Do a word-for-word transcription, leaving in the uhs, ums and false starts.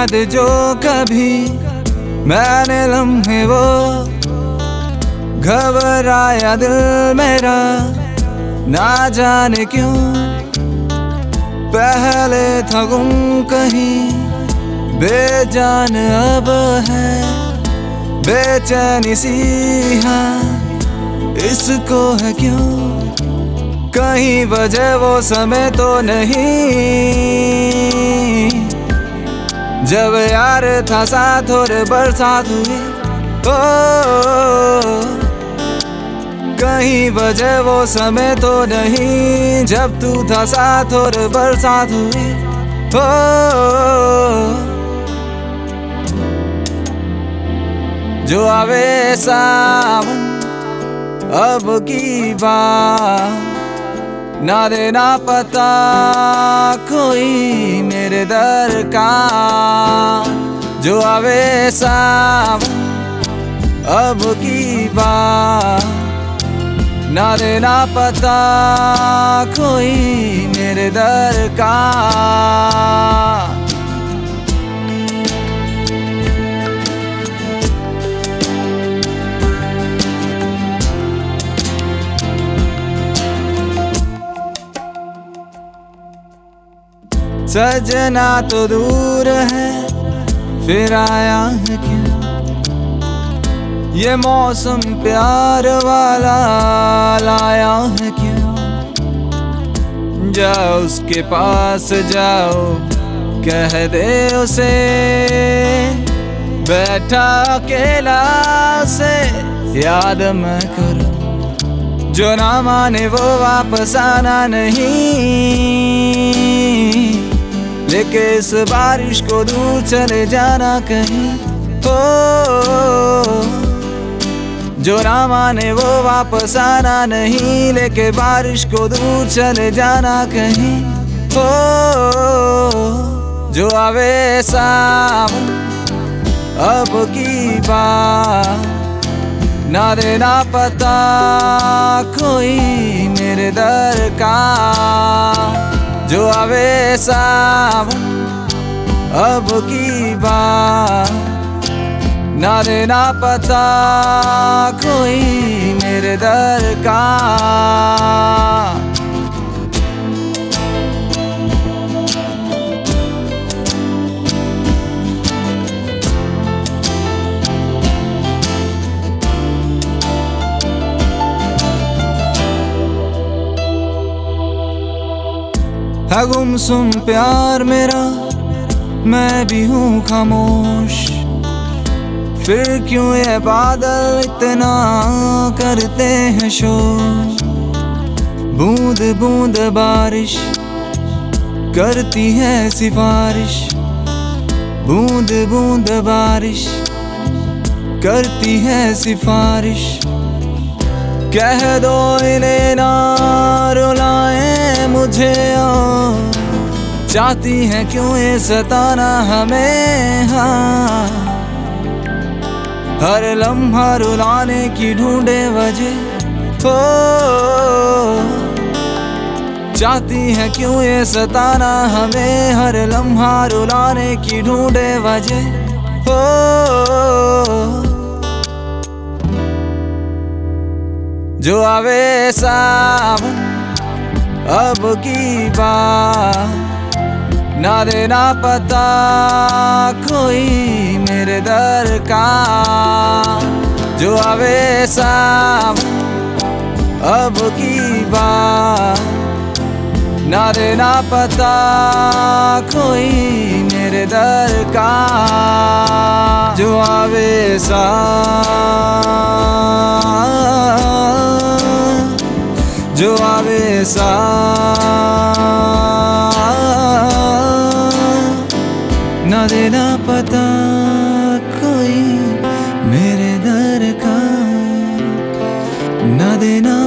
याद जो कभी मैंने लम्हे वो घबराया दिल मेरा, ना जाने क्यों पहले था गुम कहीं, बेजान अब है बेचैनी सी, हाँ इसको है क्यों, कहीं वजह वो समय तो नहीं जब यार था साथ और बरसात हुई। ओ कहीं वजह वो समय तो नहीं जब तू था साथ और बरसात हुई। ओ जो आवे सावन अब की बात, ना देना पता कोई मेरे दर का, जो आवे सावन अब की बात, ना देना पता कोई मेरे दर का। सजना तो दूर है फिर आया है क्यों, ये मौसम प्यार वाला लाया है क्यों, जाओ उसके पास जाओ कह दे उसे, बैठा अकेला से याद मैं करूं, जो ना माने वो वापस आना नहीं, लेके इस बारिश को दूर चले जाना कहीं। ओ जो ना माने वो वापस आना नहीं, लेके बारिश को दूर चले जाना कहीं। ओ जो आवे सावन अब की बात, ना देना पता कोई मेरे दर का, जो आवे सावन अब की बात, ना देना पता कोई मेरे दर का। है गुमसुम प्यार मेरा, मैं भी हूँ खामोश, फिर क्यों ये बादल इतना करते हैं शोर, बूंद बूंद बारिश करती है सिफारिश, बूंद बूंद बारिश करती है सिफारिश, कह दो इन्हें ना रुलाए मुझे, और चाहती है क्यों ये सताना हमें, हाँ हर लम्हा रुलाने की ढूंढे वजह, हो चाहती है क्यों ये सताना हमें, हर लम्हा रुलाने की ढूंढे वजह। हो जो आवे सावन अब की बात, ना देना पता कोई मेरे दर का, जो आवे सावन अब की बात, ना देना पता कोई मेरे दर का, जो आवे सावन, जो आवे सावन, ना देना पता कोई मेरे दर का, ना देना